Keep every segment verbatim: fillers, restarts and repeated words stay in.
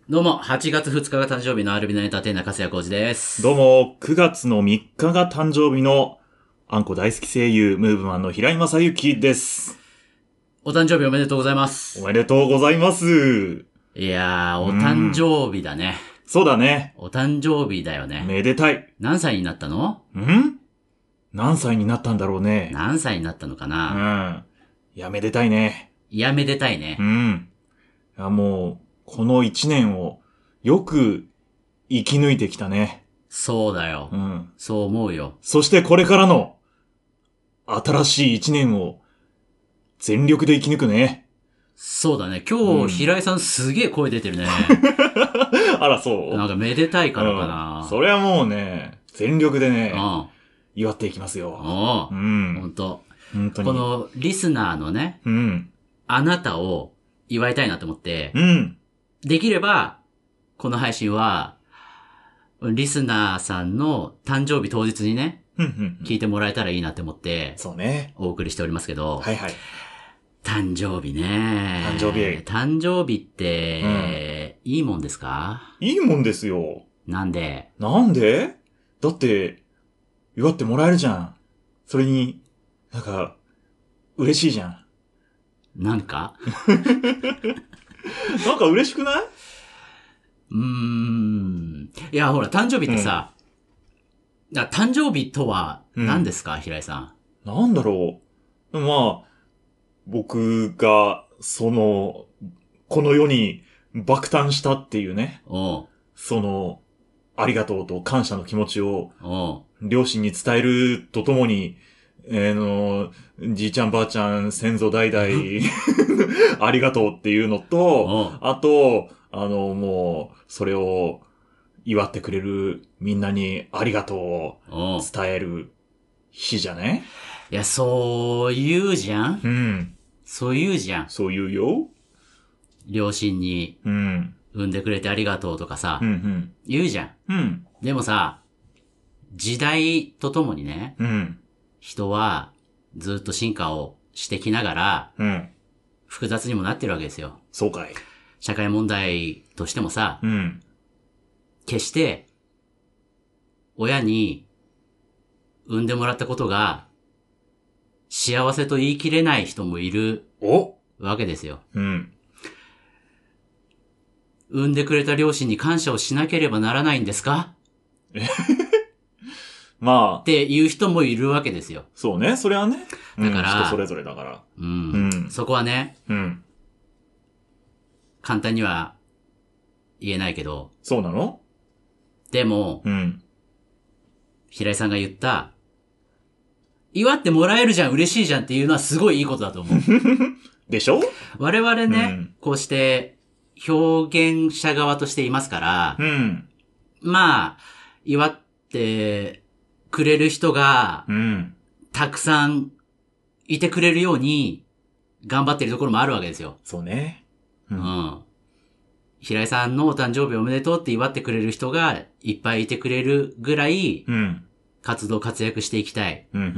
どうも、はちがつふつかが誕生日のアルビナエンターテイナー、粕谷浩二です。 どうも、くがつのみっかが誕生日の、あんこ大好き声優、ムーブマンの平井正幸です。 お誕生日おめでとうございます。 おめでとうございます。 いやー、お誕生日だね。 そうだね。 お誕生日だよね。 めでたい。 何歳になったの？ ん何歳になったんだろうね。 何歳になったのかうな。 ん。いや、めでたいね。 いや、めでたいね。 うん。いや、もう、この一年を、よく、生き抜いてきたね。 そうだよ。 うん。 そう思うよ。 そしてこれからの、新しい一年を、全力で生き抜くね。 そうだね。今日、うん、平井さんすげえ声出てるね。 あら、そうなんかめでたいからかな。 うん、それはもうね、全力でね、 うん、 祝っていきますよ。 うん。ほんと。 本当に。 このリスナーのね、 うん、 あなたを祝いたいなと思って、 うん、 できれば、この配信は、リスナーさんの誕生日当日にね、 うんうんうん、 聞いてもらえたらいいなって思って、 そうね。 お送りしておりますけど、 はいはい。 誕生日ね。 誕生日。 誕生日って、うん、いいもんですか？ いいもんですよ。 なんで？ なんで？だって、祝ってもらえるじゃん。それに、なんか、嬉しいじゃん。 なんかなんか嬉しくないうーん。いや、ほら、誕生日ってさ、うん、だ誕生日とは何ですか、うん、平井さん。 なんだろう。まあ、僕が、その、この世に爆誕したっていうね。 おうその、ありがとうと感謝の気持ちを、 おう両親に伝えるとともに、えー、の、じいちゃんばあちゃん先祖代々、ありがとうっていうのと、あと、あの、もう、それを祝ってくれるみんなにありがとうを伝える日じゃね？ いや、そう言うじゃん？ うん。 そう言うじゃん。 そう言うよ。 両親に、うん。産んでくれてありがとうとかさ、 うんうん、 言うじゃん。 うん。 でもさ、時代とともにね、 うん。 人はずっと進化をしてきながら、 うん。 複雑にもなってるわけですよ。 そうかい。 社会問題としてもさ、 うん。 決して、親に産んでもらったことが、幸せと言い切れない人もいるわけですよ。 うん。 産んでくれた両親に感謝をしなければならないんですか？ まあ。 っていう人もいるわけですよ。 そうね、それはね。 だから、 うん、人それぞれだから。 うん。うん、そこはね、 うん。 簡単には言えないけど。 そうなの？ でも、 うん。 平井さんが言った、祝ってもらえるじゃん、嬉しいじゃんっていうのはすごいいいことだと思う。 でしょ？ 我々ね、うん、こうして表現者側としていますから、 うん、 まあ、祝ってくれる人が、 うん、 たくさんいてくれるように頑張ってるところもあるわけですよ。 そうね。 うん。うん、平井さんのお誕生日おめでとうって祝ってくれる人がいっぱいいてくれるぐらい、うん、活動活躍していきたい、 うんうんうん。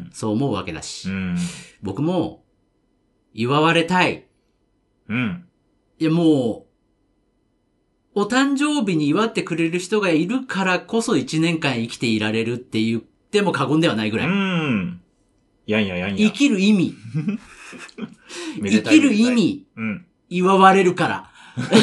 そう思うわけだし、 うん、 僕も祝われたい。 うん。 いやもう、お誕生日に祝ってくれる人がいるからこそ一年間生きていられるって言っても過言ではないぐらい。 うん。やんややんや。 生きる意味。生きる意味。 うん。 祝われるから。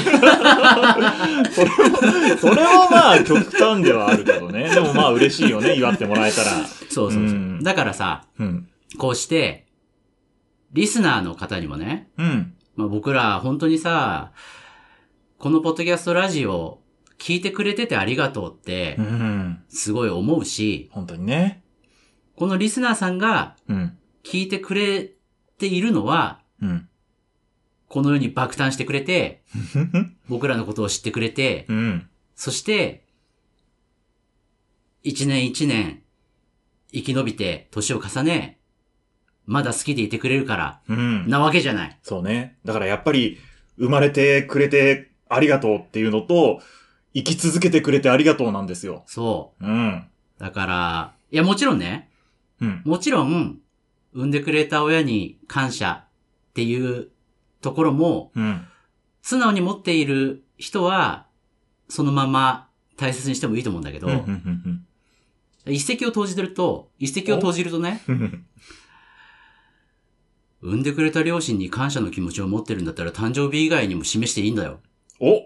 それは、それはまあ極端ではあるけどね。でもまあ嬉しいよね、祝ってもらえたら。 そうそうそう。うん、だからさ、うん、こうして、リスナーの方にもね、うん、まあ僕ら本当にさ、このポッドキャストラジオ聞いてくれててありがとうって、すごい思うし、 うん、本当にね。 このリスナーさんが、聞いてくれているのは、うん、この世に爆誕してくれて、僕らのことを知ってくれて、うん、そして、一年一年、生き延びて、年を重ね、まだ好きでいてくれるから、うん、なわけじゃない。 そうね。だからやっぱり、生まれてくれてありがとうっていうのと、生き続けてくれてありがとうなんですよ。 そう。 うん。 だから、いやもちろんね、うん、もちろん、産んでくれた親に感謝っていうところも、うん、素直に持っている人は、そのまま大切にしてもいいと思うんだけど、一石を投じてると、一石を投じるとね、産んでくれた両親に感謝の気持ちを持ってるんだったら誕生日以外にも示していいんだよ。 お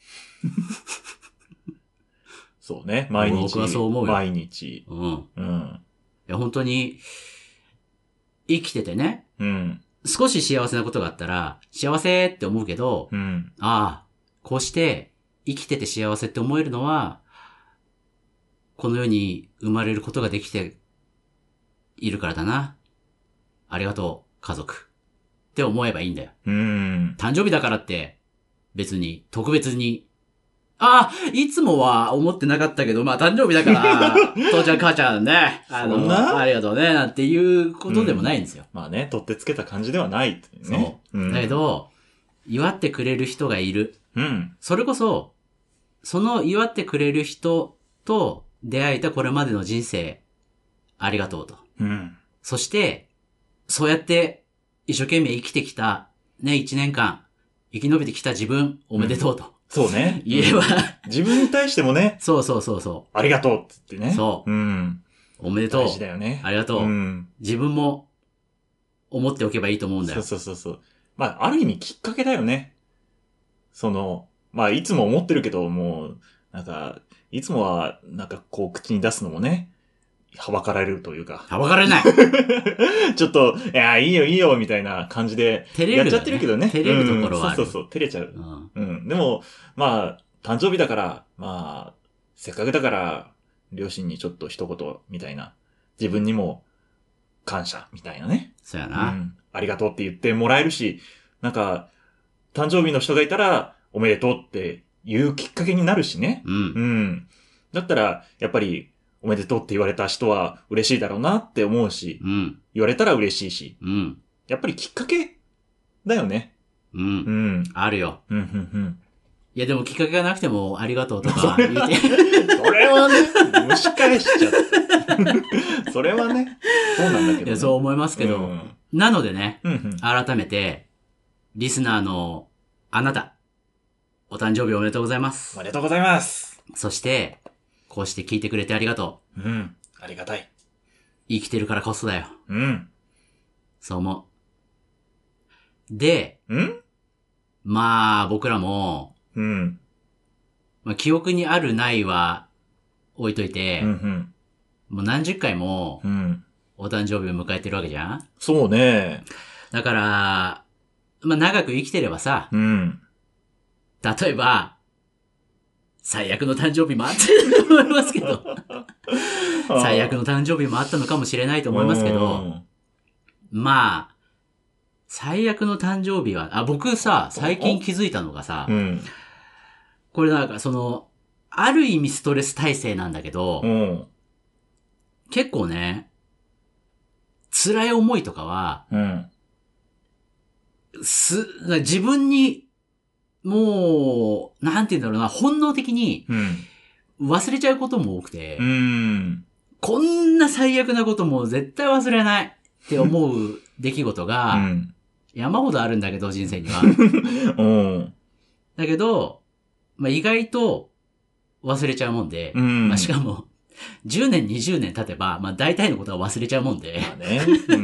そうね。毎日。 僕はそう思うよ。 毎日。 うん。 うん。 いや、本当に、生きててね。 うん。 少し幸せなことがあったら、幸せって思うけど、 うん。 ああ、こうして生きてて幸せって思えるのは、この世に生まれることができているからだな。ありがとう、家族。って思えばいいんだよ。 うん。 誕生日だからって、別に、特別に、ああ、いつもは思ってなかったけど、まあ誕生日だから、父ちゃん母ちゃんね、あの、ありがとうね、なんていうことでもないんですよ。 うん、まあね、取ってつけた感じではないってね。 そう。うん、だけど、祝ってくれる人がいる。 うん。 それこそ、その祝ってくれる人と出会えたこれまでの人生、ありがとうと。 うん。 そして、そうやって一生懸命生きてきた、ね、一年間、生き延びてきた自分、おめでとうと。うん、 そうね。 言えば、うん、 自分に対してもね。 そうそうそうそう。 ありがとうって言ってね。 そう。 うん。 おめでとう。 大事だよね。 ありがとう。うん、自分も思っておけばいいと思うんだよ。 そうそうそうそう。まあ、ある意味きっかけだよね。その、まあ、いつも思ってるけど、もう、なんか、いつもは、なんかこう、口に出すのもね、はばかられるというか。 はばかられないちょっと、いや、いいよいいよ、みたいな感じで、やっちゃってるけどね。 照れるところはある、 うん。そうそうそう、照れちゃう。 うん。 うん。でも、まあ、誕生日だから、まあ、せっかくだから、両親にちょっと一言、みたいな。自分にも、感謝、みたいなね。 そうやな、 うん。ありがとうって言ってもらえるし、なんか、誕生日の人がいたら、おめでとうっていうきっかけになるしね。 うん。 うん。だったら、やっぱり、おめでとうって言われた人は嬉しいだろうなって思うし、 うん。 言われたら嬉しいし、 うん。 やっぱりきっかけだよね。 うん。 うん。 あるよ。 うん、うん、うん。 いやでもきっかけがなくてもありがとうとか言って。 それはね、蒸し返しちゃった。それはね、そうなんだけど、ね。 いや、そう思いますけど。うん、なのでね、 うんうん、 改めて、リスナーのあなた、お誕生日おめでとうございます。 おめでとうございます。 そして、こうして聞いてくれてありがとう。うん。ありがたい。 生きてるからこそだよ。 うん。 そう思う。で、 んまあ、僕らも、 うん。 まあ、記憶にあるないは置いといて、 うんうん、 もう何十回も、 うん。 お誕生日を迎えてるわけじゃん？ そうね。 だから、まあ、長く生きてればさ、 うん。 例えば、最悪の誕生日もあったと思いますけど。最悪の誕生日もあったのかもしれないと思いますけど、まあ、最悪の誕生日は、あ、僕さ、最近気づいたのがさ、 うん、 これなんかその、ある意味ストレス耐性なんだけど、 うん、 結構ね、辛い思いとかは、 うん、 す、自分に、もう、なんて言うんだろうな、本能的に、忘れちゃうことも多くて、 うん、 こんな最悪なことも絶対忘れないって思う出来事が、山ほどあるんだけど、人生には。 うん、 だけど、まあ、意外と忘れちゃうもんで、 うんまあ、しかも、じゅうねん、にじゅうねん経てば、まあ、大体のことは忘れちゃうもんで。 まあね。うん、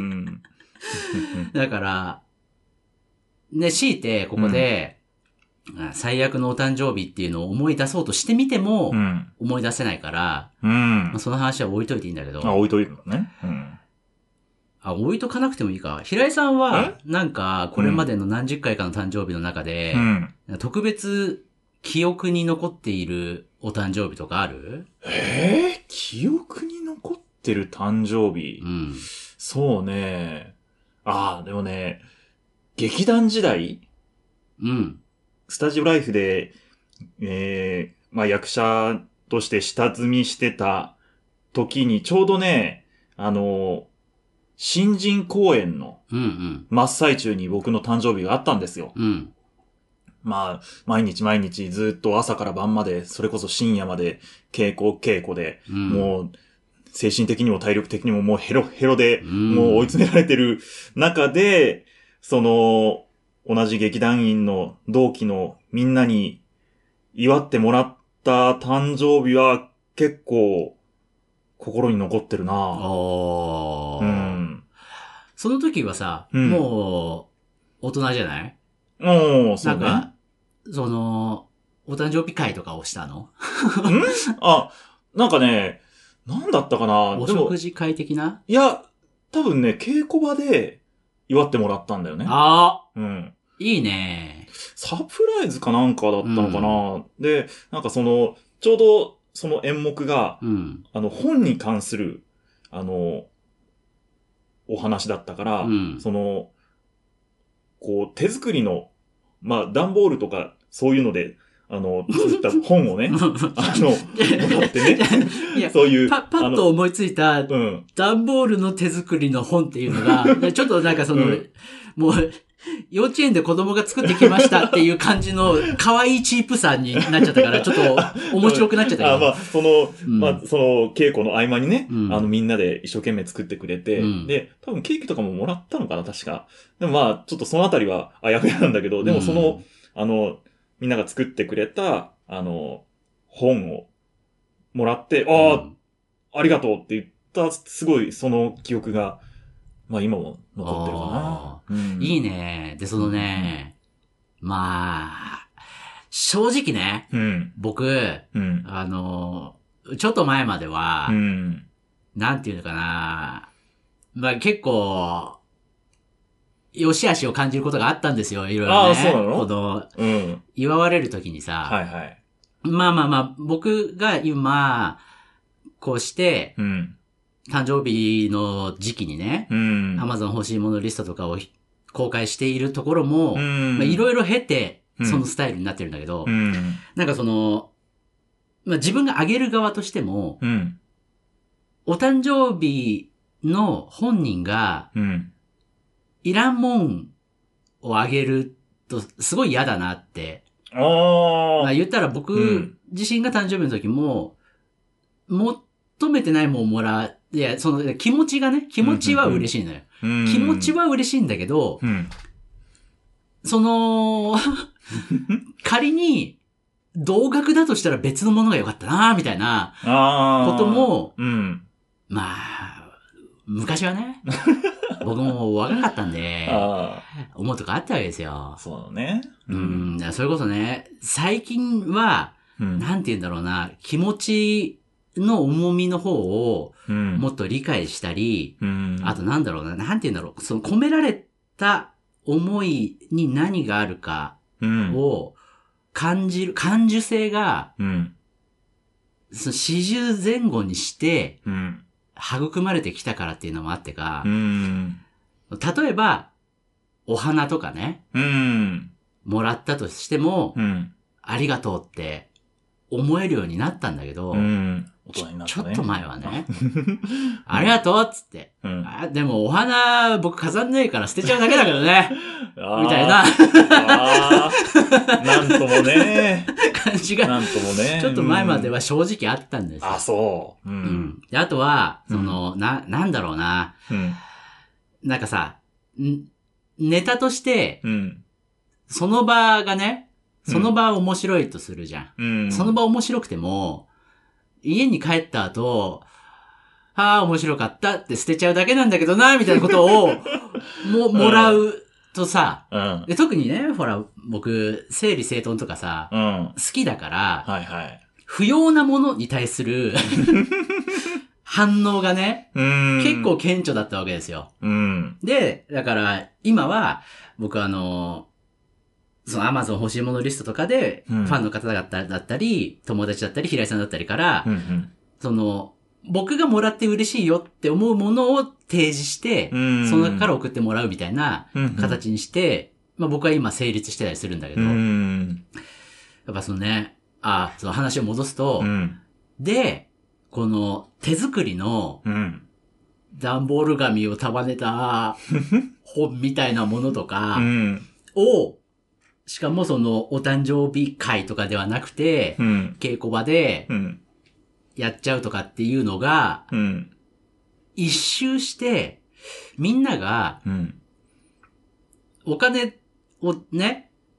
だから、ね、強いて、ここで、うん、最悪のお誕生日っていうのを思い出そうとしてみても、思い出せないから、 うんまあ、その話は置いといていいんだけど。 あ、置いといてね。うん、 あ、置いとかなくてもいいか。平井さんは、なんか、これまでの何十回かの誕生日の中で、うん、特別記憶に残っているお誕生日とかある？ えー、記憶に残ってる誕生日、 うん、 そうね。ああ、でもね、劇団時代うん。 スタジオライフで、えー、まあ役者として下積みしてた時にちょうどね、あの、新人公演の真っ最中に僕の誕生日があったんですよ。 うん。 まあ、毎日毎日ずっと朝から晩まで、それこそ深夜まで稽古稽古で、うん、もう精神的にも体力的にももうヘロヘロで、もう追い詰められてる中で、その、同じ劇団員の同期のみんなに、 祝ってもらった誕生日は結構心に残ってるな。 おー。 うん。 その時はさ、うん、もう、大人じゃない？ おー、そうね。 なんか、その、お誕生日会とかをしたの？んあ、なんかね、なんだったかな。 お食事会的な？ いや、多分ね、稽古場で祝ってもらったんだよね。 ああ。 うん。 いいね。 サプライズかなんかだったのかな。うん、で、なんかその、ちょうどその演目が、うん、あの、本に関する、あの、お話だったから、うん、その、こう、手作りの、まあ、段ボールとか、そういうので、あの、作った本をね、あの、もらってね、いやそういう。 パ、パッと思いついた、段ボールの手作りの本っていうのが、ちょっとなんかその、うん、もう、幼稚園で子供が作ってきましたっていう感じの可愛いチープさになっちゃったから、ちょっと面白くなっちゃったけど。 あまあ、その、うん、まあ、その稽古の合間にね、うん、あのみんなで一生懸命作ってくれて、うん、で、多分ケーキとかももらったのかな、確か。でもまあ、ちょっとそのあたりはあやふやなんだけど、でもその、うん、あの、みんなが作ってくれた、あの、本をもらって、ああ、うん、ありがとうって言った、すごいその記憶が、まあ今も残ってるかな。 うん、いいね。で、そのね、うん、まあ、正直ね、うん、僕、うん、あの、ちょっと前までは、うん、なんていうのかな、まあ結構、良し悪しを感じることがあったんですよ、いろいろね。 ああ、そうなの？ この、うん、祝われるときにさ、 はいはい。 まあまあまあ、僕が今、こうして、うん、誕生日の時期にね、うん、Amazon 欲しいものリストとかを公開しているところも、いろいろ経て、そのスタイルになってるんだけど、うん、なんかその、まあ、自分があげる側としても、うん、お誕生日の本人が、うん、いらんもんをあげるとすごい嫌だなって。 あまあ、言ったら僕自身が誕生日の時も、求めてないもんもらう、いや、その気持ちがね、気持ちは嬉しいのよ。うんうんうん、気持ちは嬉しいんだけど、うん、その、仮に、同額だとしたら別のものが良かったなみたいな、ことも、うん、まあ、昔はね、僕も若かったんで、思うとかあったわけですよ。 そうね。 うん、うん、それこそね、最近は、うん、なんて言うんだろうな、気持ちの重みの方を、もっと理解したり、うん、あとなんだろうな、なんて言うんだろう、その込められた思いに何があるかを感じる、感受性が、うん、その四十前後にして、うん、育まれてきたからっていうのもあってか、うん、例えば、お花とかね、うん、もらったとしても、うん、ありがとうって思えるようになったんだけど、うん、大人になったね、ちょっと前はね、ありがとうっつって、うん、あ、でもお花僕飾んねえから捨てちゃうだけだけどね、みたいな、 あなんともね、 感じが、 なんともね、 ちょっと前までは正直あったんですよ。 あ、そう。 うん。うん、であとは、その、うん、な、なんだろうな、うん、なんかさ、んネタとして、うん、その場がね、その場面白いとするじゃん。うん、その場面白くても、家に帰った後、ああ、面白かったって捨てちゃうだけなんだけどな、みたいなことを、も、もらうとさ、うん、で、特にね、ほら、僕、整理整頓とかさ、うん、好きだから、はいはい、不要なものに対する反応がね、結構顕著だったわけですよ。うん、で、だから、今は、僕あの、その Amazon 欲しいものリストとかで、ファンの方だったり、友達だったり、平井さんだったりから、うんうん、その、僕がもらって嬉しいよって思うものを提示して、その中から送ってもらうみたいな形にして、まあ僕は今成立してたりするんだけど、やっぱそのね、あ、その話を戻すと、うん、で、この手作りの、段ボール紙を束ねた本みたいなものとかを、しかもそのお誕生日会とかではなくて、うん、稽古場でやっちゃうとかっていうのが、うん、一周してみんながお金をね、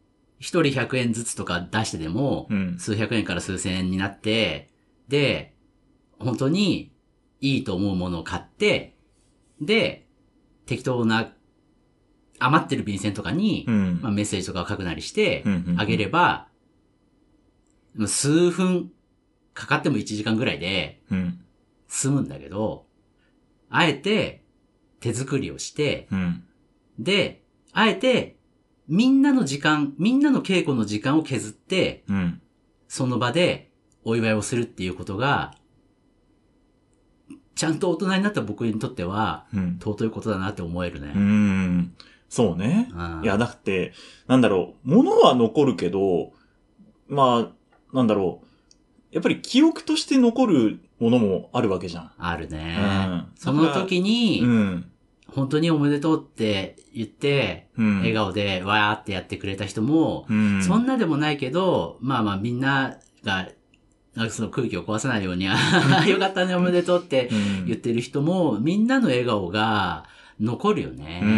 一人ひゃくえんずつとか出してでも、うん、数百円から数千円になって、で、本当にいいと思うものを買って、で、適当な余ってる便箋とかに、うん、まあ、メッセージとかを書くなりして、あげれば、うん、数分かかってもいちじかんぐらいで、済むんだけど、うん、あえて手作りをして、うん、で、あえてみんなの時間、みんなの稽古の時間を削って、うん、その場でお祝いをするっていうことが、ちゃんと大人になった僕にとっては、うん、尊いことだなって思えるね。 うーん。そうね。うん、いや、だって、なんだろう、物は残るけど、まあ、なんだろう、やっぱり記憶として残るものもあるわけじゃん。 あるね。うん、その時に、うん、本当におめでとうって言って、うん、笑顔でわーってやってくれた人も、うん、そんなでもないけど、まあまあみんなが、なんかその空気を壊さないように、よかったねおめでとうって言ってる人も、みんなの笑顔が残るよね。 うん、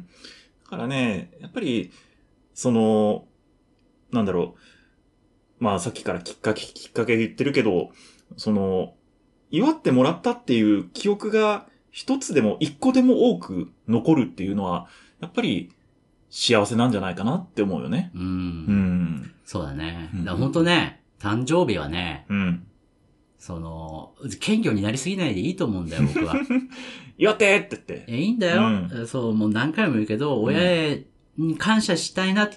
だからね、やっぱり、その、なんだろう、まあさっきからきっかけ、きっかけ言ってるけど、その、祝ってもらったっていう記憶が一つでも一個でも多く残るっていうのは、やっぱり幸せなんじゃないかなって思うよね。うん。うん。そうだね。だから本当ね、誕生日はね、うん。その、謙虚になりすぎないでいいと思うんだよ、僕は。 祝ってって言って。 いや、いいんだよ、うん。そう、もう何回も言うけど、親へに感謝したいなって、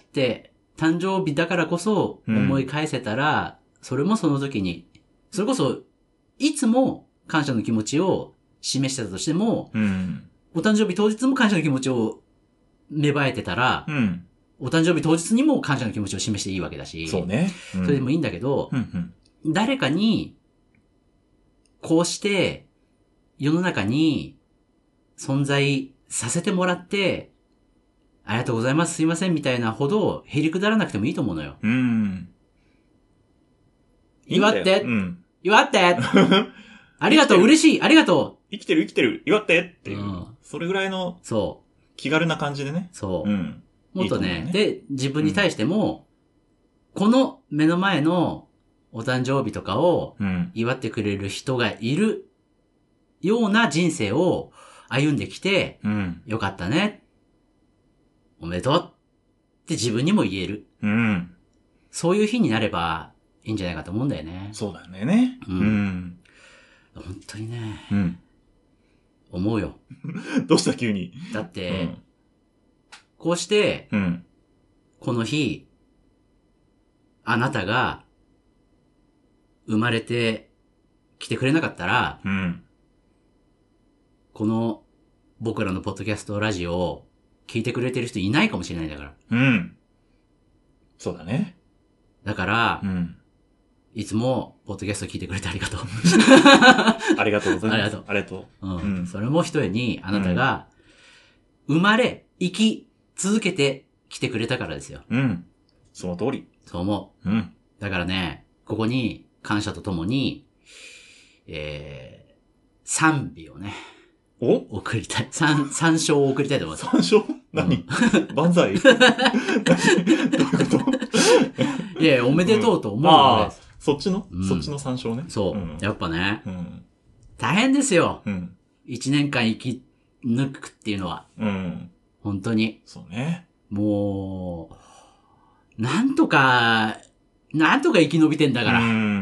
誕生日だからこそ思い返せたら、うん、それもその時に、それこそ、いつも感謝の気持ちを示してたとしても、うん、お誕生日当日も感謝の気持ちを芽生えてたら、うん、お誕生日当日にも感謝の気持ちを示していいわけだし、 そうね。 うん、それでもいいんだけど、うんうん、誰かに、こうして、世の中に存在させてもらって、ありがとうございます、すいません、みたいなほど、へりくだらなくてもいいと思うのよ。うん。祝って、うん、祝ってありがとう、嬉しい、ありがとう生きてる生きてる、祝ってっていう。うん、それぐらいの、そう。気軽な感じでね。 そう。うん。もっとね、いいねで、自分に対しても、うん、この目の前のお誕生日とかを祝ってくれる人がいるような人生を歩んできて、うん、よかったね。おめでとうって自分にも言える。うん。そういう日になればいいんじゃないかと思うんだよね。 そうだよね。うん。うん、 本当にね。うん。思うよ。 どうした急に。 だって、うん、こうして、うん、この日、あなたが生まれてきてくれなかったら、うん、この僕らのポッドキャストラジオを聞いてくれてる人いないかもしれないんだから。 うん。そうだね。 だから、うん、いつもポッドキャスト聞いてくれてありがとう。 ありがとうございます。 ありがとう。 ありがとう。 うん。うん、それも一重にあなたが生まれ、生き続けてきてくれたからですよ。 うん。その通り。 そう思う。うん。だからね、ここに感謝とともに、えー、賛美をね。お送りたい。三、三章を送りたいと思います。 三章何、うん、万歳どういうこといやいや、おめでとうと思うのです。 ああ、そっちの、うん、そっちの三章ね。 そう。うん、やっぱね、うん、大変ですよ。うん、一年間生き抜くっていうのは。うん、本当に。 そうね。 もう、なんとか、なんとか生き延びてんだから。うん。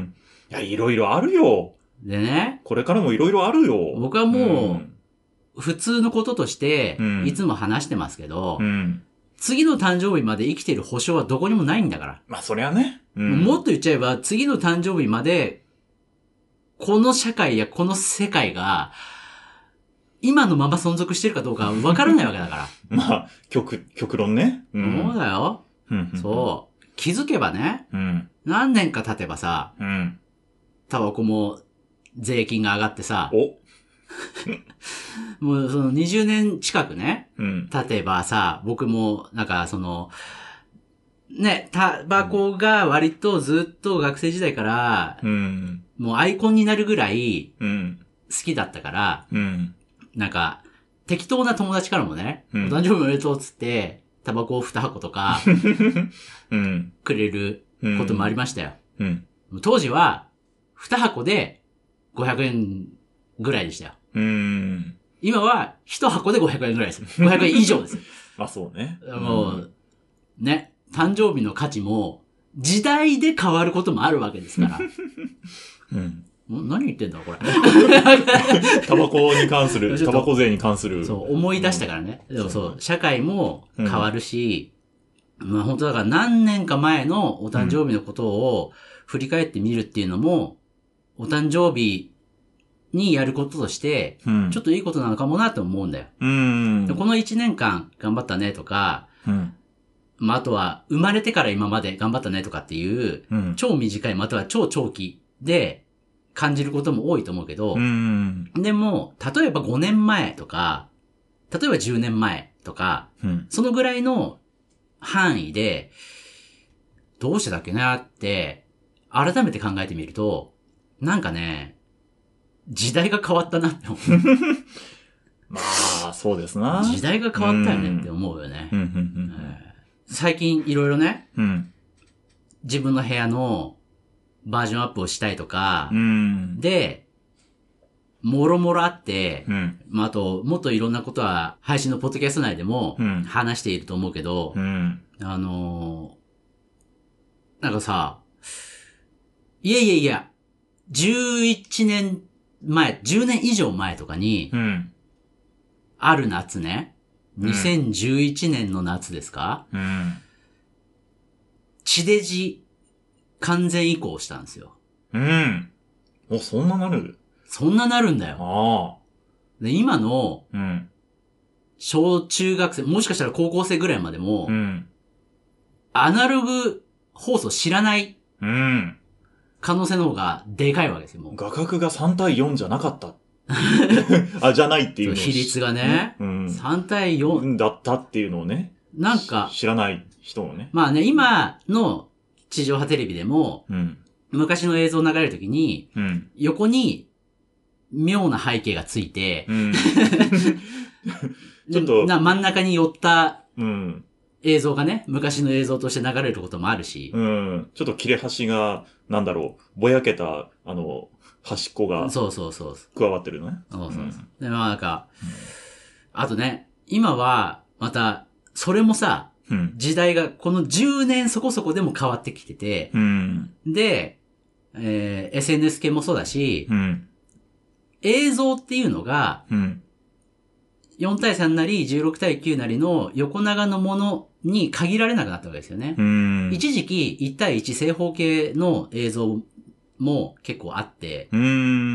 いや、いろいろあるよ。 でね。 これからもいろいろあるよ。 僕はもう、うん普通のこととして、いつも話してますけど、うん、次の誕生日まで生きてる保証はどこにもないんだから。 まあそりゃね、 うん。もっと言っちゃえば、次の誕生日まで、この社会やこの世界が、今のまま存続してるかどうかわからないわけだから。 まあ、極、極論ね。 うん、そうだよ。そう。気づけばね、うん、何年か経てばさ、うん、タバコも税金が上がってさ、おもうそのにじゅうねん近くね、うん、経てばさ、僕もなんかその、ね、タバコが割とずっと学生時代から、うん、もうアイコンになるぐらい好きだったから、うん、なんか適当な友達からもね、うん、お誕生日おめでとうっつって、 タバコをに箱とか、 うん、 くれることもありましたよ。 うんうん、 当時は、に箱でごひゃくえんぐらいでしたよ。 うん、 今はいち箱でごひゃくえんぐらいです。ごひゃくえん以上です。 あ、そうね。 もう、ね、誕生日の価値も、時代で変わることもあるわけですから。うん、何言ってんだこれ。 タバコに関する、タバコ税に関する。 そう、思い出したからね。うん、でもそう、社会も変わるし、うん、まあ本当だから何年か前のお誕生日のことを振り返ってみるっていうのも、お誕生日にやることとして、ちょっといいことなのかもなと思うんだよ。うん、このいちねんかん頑張ったねとか、うんまあ、あとは、生まれてから今まで頑張ったねとかっていう、うん、超短いまたは超長期で感じることも多いと思うけど、うん、でも、例えばごねんまえとか、例えばじゅうねんまえとか、うん、そのぐらいの範囲で、どうしてだっけなって、改めて考えてみると、なんかね、時代が変わったなって思う。 まあ、そうですな。 時代が変わったよねって思うよね。うんうんうんうん最近いろいろね、うん、自分の部屋のバージョンアップをしたいとか、うん、で、もろもろあって、うん、まあ、あと、もっといろんなことは配信のポッドキャスト内でも話していると思うけど、うん、あのー、なんかさ、いやいやいや、じゅういちねんまえ、じゅうねん以上前とかに、うん、ある夏ね、にせんじゅういちねんの夏ですか、うん、地デジ完全移行したんですよ。 うん。お、そんななる？ そんななるんだよ。ああ。で、今の、うん。小中学生、もしかしたら高校生ぐらいまでも、うん。アナログ放送知らない。うん。可能性の方がでかいわけですよ、もう。 画角がさん対よんじゃなかった。あ、じゃないっていうの比率がね、うん、さん対よん。 だったっていうのをね。 なんか。 知らない人をね。 まあね、今の地上波テレビでも、うん、昔の映像流れるときに、うん、横に妙な背景がついて、うん、ちょっとな真ん中に寄った映像がね、昔の映像として流れることもあるし、 うん、ちょっと切れ端が、なんだろう、ぼやけた、あの、端っこが、 そうそうそう。 加わってるのね。 そうそうそう。うん、で、まあなんか、うん、あとね、今は、また、それもさ、うん、時代がこのじゅうねんそこそこでも変わってきてて、うん、で、えー、エスエヌエス 系もそうだし、うん、映像っていうのが、うん、よん対さんなりじゅうろく対きゅうなりの横長のものに限られなくなったわけですよね。うん、一時期いち対いち正方形の映像も結構あって、うん、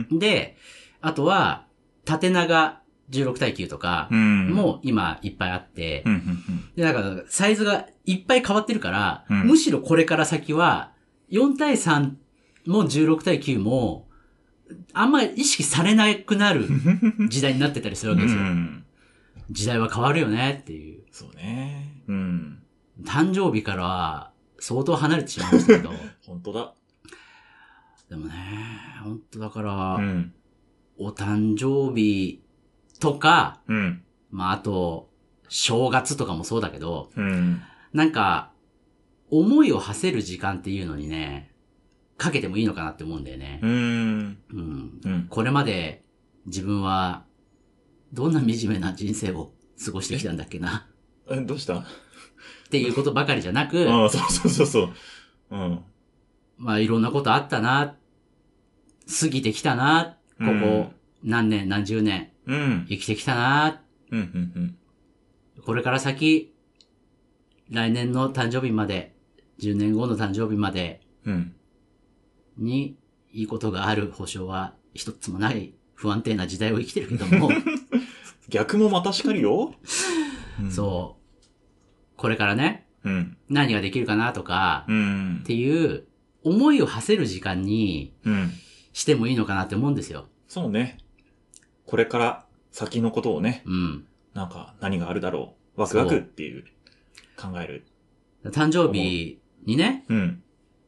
で、あとは縦長じゅうろく対きゅうとかも今いっぱいあって、うん、で、だからサイズがいっぱい変わってるから、うん、むしろこれから先はよん対さんもじゅうろく対きゅうもあんまり意識されなくなる時代になってたりするわけですよ。うん、時代は変わるよねっていう。 そうね。うん。 誕生日からは相当離れてしまいましたけど。 本当だ。 でもね、本当だから、うん、お誕生日とか、うん、まああと、正月とかもそうだけど、うん、なんか、思いを馳せる時間っていうのにね、かけてもいいのかなって思うんだよね。うん。うん。うん、これまで自分は、どんな惨めな人生を過ごしてきたんだっけな。 え、どうしたっていうことばかりじゃなく、 ああ、そうそうそうそう。うん。 まあいろんなことあったな、過ぎてきたな、ここ何年何十年、うん、生きてきたな、うんうんうん、これから先、来年の誕生日まで、じゅうねんごの誕生日まで、うんに、いいことがある保証は一つもない不安定な時代を生きてるけども。 逆もまたしかりよ、 うん、そう。これからね、うん、何ができるかなとか、うん、っていう思いを馳せる時間にしてもいいのかなって思うんですよ。 そうね。これから先のことをね、うん、なんか何があるだろう。ワクワクっていう考える。 誕生日にね、うん、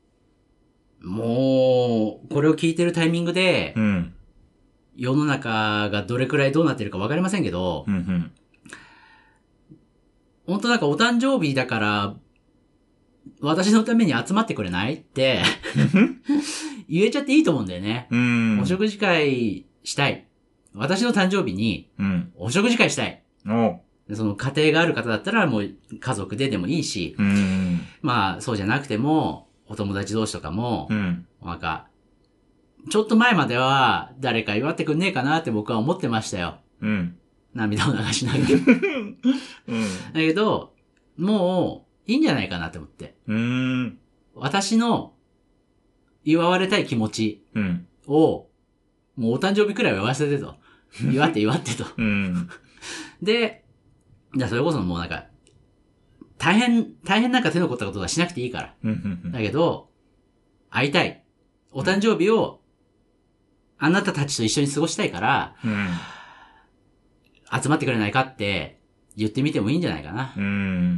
もう、これを聞いてるタイミングで、うん、世の中がどれくらいどうなってるか分かりませんけど、うんうん、 本当なんかお誕生日だから、私のために集まってくれないって言えちゃっていいと思うんだよね。うん。お食事会したい。私の誕生日に、お食事会したい。うん。その家庭がある方だったらもう家族ででもいいし、うん、まあそうじゃなくても、お友達同士とかも、うん、なんか、ちょっと前までは誰か祝ってくんねえかなって僕は思ってましたよ。うん、涙を流しながら。うん、だけど、もういいんじゃないかなって思って。うん、私の祝われたい気持ちを、もうお誕生日くらいは言わせてと。祝って祝ってと。うん、で、じゃあそれこそもうなんか、大変、大変なんか手の凝ったことはしなくていいから。だけど、会いたい。お誕生日を、あなたたちと一緒に過ごしたいから、うん、集まってくれないかって言ってみてもいいんじゃないかな。うん、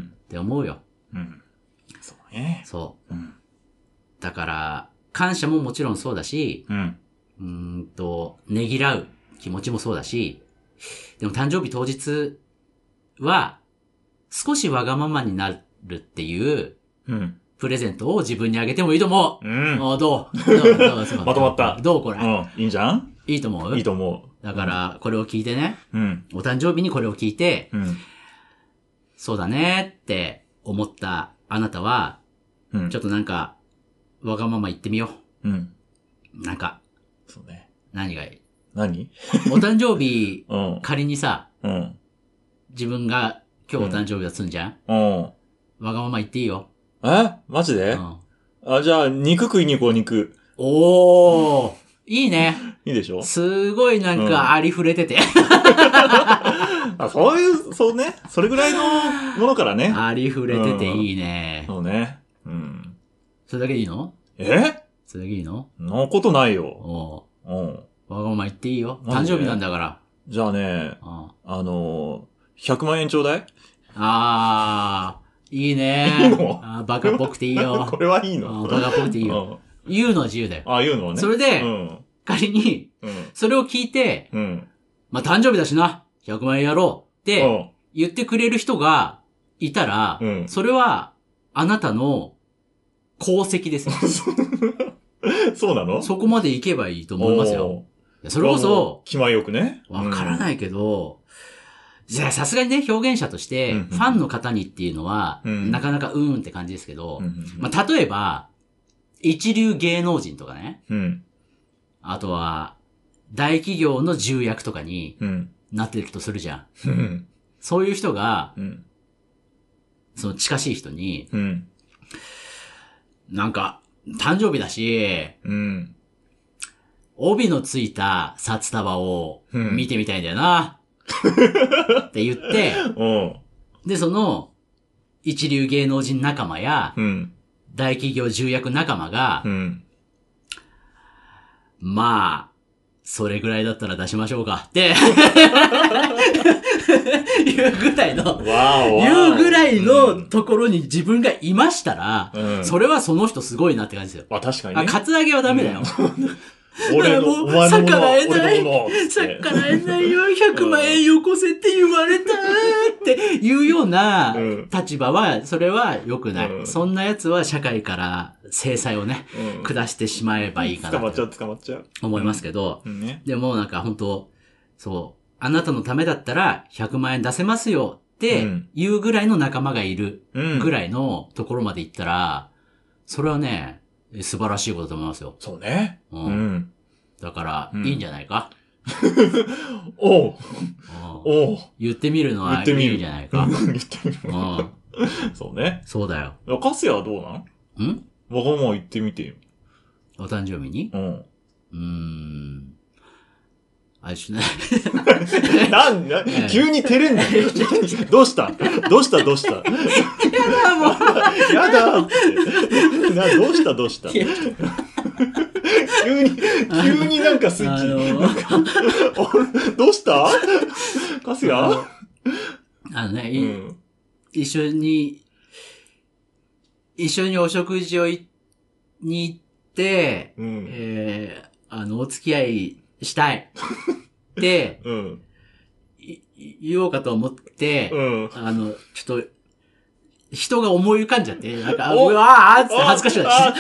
って思うよ。うん、そうね。そう。うん、だから、感謝ももちろんそうだし、うん、うーんと、ねぎらう気持ちもそうだし、でも誕生日当日は、少しわがままになるっていう、うん、プレゼントを自分にあげてもいいと思う。うん。どうどうどうどうまとまった。 どうこれ。 うん。いいんじゃん？ いいと思う？ いいと思う。だから、これを聞いてね。うん。お誕生日にこれを聞いて、うん。そうだねって思ったあなたは、うん。ちょっとなんか、わがまま言ってみよう。うん。なんか。そうね。何がいい？ 何？ お誕生日、うん、仮にさ、うん。自分が、今日お誕生日だっつんじゃん、うん、わがまま言っていいよ。 えマジで、うん、あ、じゃあ、肉食いに行こう、肉。 おー。いいね。 いいでしょ？ すごいなんかありふれてて。うん、 あ、そういう、そうね。それぐらいのものからね。 ありふれてていいね。 うん、そうね。うん。 それだけでいいの？ えそれだけいいの？ そんなことないよ。 おう。うん。わがまま言っていいよ。誕生日なんだから。 じゃあね、うん、あの、ひゃくまんえんちょうだい？ あー、いいねー。 いいの？ あバカっぽくていいよ。 これはいいの？ バカっぽくていいよ。うん、言うのは自由だよ。 あ、言うのはね。 それで、うん、仮に、うん、それを聞いて、うん、まあ、誕生日だしな、ひゃくまんえんやろうって言ってくれる人がいたら、うん、それはあなたの功績ですよ。 そうなの？ そこまでいけばいいと思いますよ。それこそ、 気前よくね。 わからないけど、うん、じゃあさすがにね、表現者として、ファンの方にっていうのは、うん、なかなかうーんって感じですけど、うん、まあ、例えば、一流芸能人とかね、うん、あとは、大企業の重役とかになってるとするじゃん。うん、そういう人が、うん、その近しい人に、うん、なんか、誕生日だし、うん、帯のついた札束を見てみたいんだよな。って言って、で、その、一流芸能人仲間や、うん、大企業重役仲間が、うん、まあ、それぐらいだったら出しましょうかって、言うぐらいの、言うぐらいのところに自分がいましたら、うん、それはその人すごいなって感じですよ。 あ、確かにね。 あ、カツアゲはダメだよ。うん俺の、お前のもの、俺のもの。 逆らえないよ、ひゃくまんえんよこせって言われたっていうような立場は、それは良くない、うん。そんな奴は社会から制裁をね、うん、下してしまえばいいかな。 捕まっちゃう、捕まっちゃう。 思いますけど、うんね、でもなんか本当そう、あなたのためだったらひゃくまんえん出せますよっていうぐらいの仲間がいるぐらいのところまで行ったら、それはね、素晴らしいことだと思いますよ。 そうね。 うん。うん、だから、うん、いいんじゃないか。 おう。おう。 言ってみるのはいいんじゃないか。言ってみる。 うん。そうね。 そうだよ。 カスヤはどうなん？ん？わがまま言ってみてよ。 お誕生日に？うん。うーん。あれしない。 なんな、急に照れんのどうしたどうしたどうしたやだもうやだってな、どうしたどうした急に、急になんかスイッチ。あのどうしたカスヤあのね、うん、一緒に、一緒にお食事をいに行って、うん、えー、あの、お付き合いしたいって、うん、 言おうかと思って、 うん、 あの、ちょっと、人が思い浮かんじゃって、なんか、うわーって恥ずかしくなっちゃった。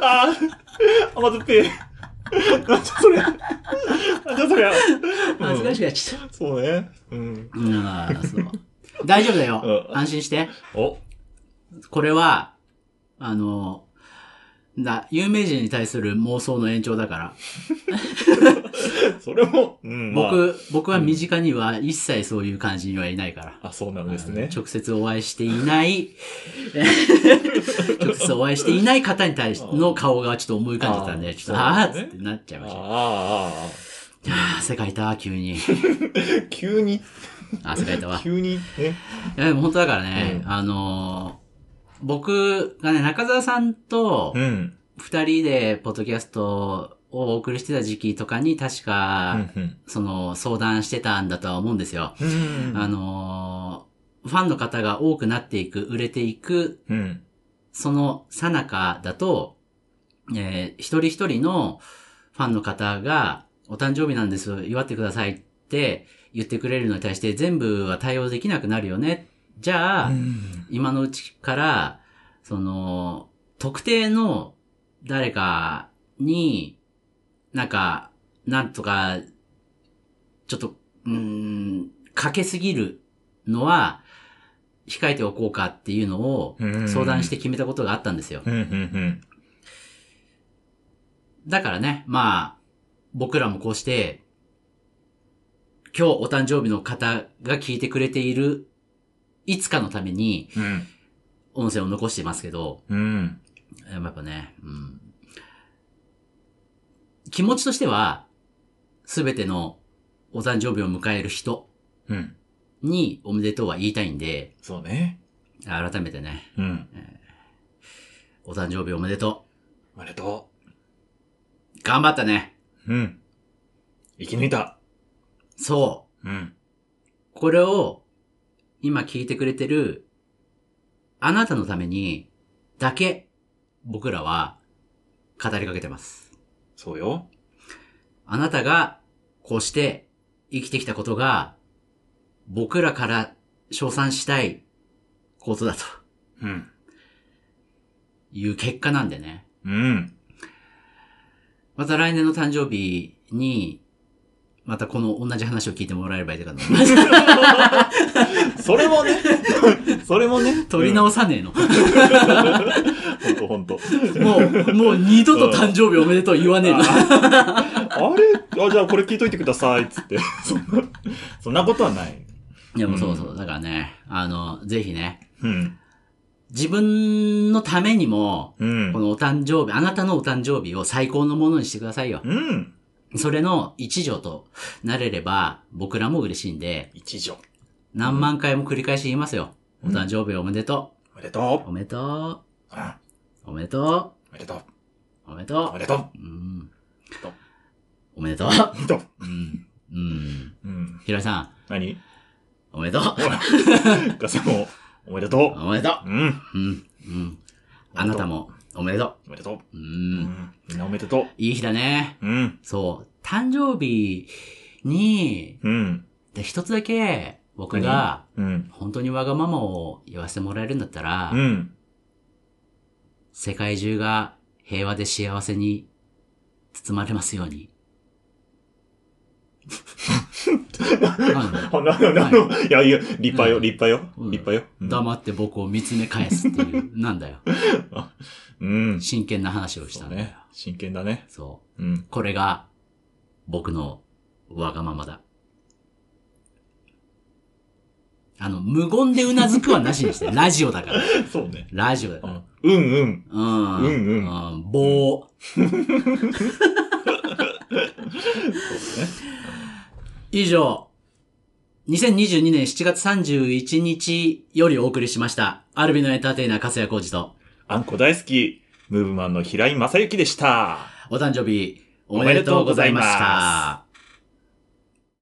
ああ、甘酸っぱい。なんじゃそりゃ。なんじゃそりゃ。 恥ずかしくなっちゃった。 そうね。うん。 うん、そう。大丈夫だよ。安心して。 お。 これは、あの、だ、有名人に対する妄想の延長だから。 それも、 うん、僕、まあ、僕は身近には一切そういう感じにはいないから。 あ、そうなんですね。 直接お会いしていない、直接お会いしていない方に対しての顔がちょっと思い浮かんじゃったんで、ちょっと、あーっつってなっちゃいました。ああ、ああ。汗かいた、急に。 急に汗かいたわ。 急にね。 いや、でも本当だからね、うん、あのー、僕がね、中澤さんと、二人でポッドキャストをお送りしてた時期とかに確か、うんうん、その相談してたんだとは思うんですよ。うんうん、あのー、ファンの方が多くなっていく、売れていく、うん、その最中だと、えー、一人一人のファンの方が、お誕生日なんです、祝ってくださいって言ってくれるのに対して全部は対応できなくなるよね。じゃあ、うん、今のうちから、その、特定の誰かに、なんか、なんとか、ちょっと、うーん、かけすぎるのは、控えておこうかっていうのを相談して決めたことがあったんですよ。うんうんうん、だからね、まあ、僕らもこうして、今日お誕生日の方が聞いてくれているいつかのために、音声を残してますけど、うん、やっぱね、うん、気持ちとしては、すべてのお誕生日を迎える人におめでとうは言いたいんで、 そうね。 改めてね、うんえー、お誕生日おめでとう。おめでとう。頑張ったね。 うん。生き抜いた。 そう。うん。これを、今聞いてくれてる、あなたのために、だけ、僕らは、語りかけてます。 そうよ。 あなたが、こうして、生きてきたことが、僕らから称賛したいことだと。うん。いう結果なんでね。うん。また来年の誕生日に、またこの同じ話を聞いてもらえればいいかと思います。 それもね、それもね。 取り直さねえの。 ほんとほんと。 もう、もう二度と誕生日おめでとう言わねえの。 あれあ、じゃあこれ聞いといてください、つって。そんな、そんなことはない。 いやもうそうそう。だからね、あの、ぜひね。うん。自分のためにも、うん、このお誕生日、あなたのお誕生日を最高のものにしてくださいよ。うん。それの一助となれれば、僕らも嬉しいんで。 一助。 何万回も繰り返し言いますよ。うん、お誕生日おめでとう。おめでとう。おめでとう。うん、おめでとう。おめでとう。 おめでとう。 おめでとう。 うん。おめでとう。 おめでとう。 うん。うん。うん。ひろりさん。 何？ おめでとう。 ガセも、おめでとう。 おめでとう。 うん。うん。 うん。あなたも、おめでとう。 おめでとう。 うん。 みんなおめでとう。 いい日だね。 うん。 そう。誕生日に、うん。で、一つだけ、僕が、うん。本当にわがままを言わせてもらえるんだったら、うん。世界中が平和で幸せに包まれますように。 なななのいやいや、立派よ、立派よ、立派よ。 黙って僕を見つめ返すっていう、なんだよ。うん。真剣な話をしたんだよ。 ね。真剣だね。 そう。うん。これが、僕のわがままだ。あの、無言でうなずくはなしにして。ラジオだから。 そうね。 ラジオだから。 うんうん。 うん。 うんうん。 棒。そうね。以上、にせんにじゅうにねんしちがつさんじゅういちにちよりお送りしました。アルビのエンターテイナー、粕谷浩二と、 あんこ大好き、ムーブマンの平井正幸でした。 お誕生日、おめでとうございました。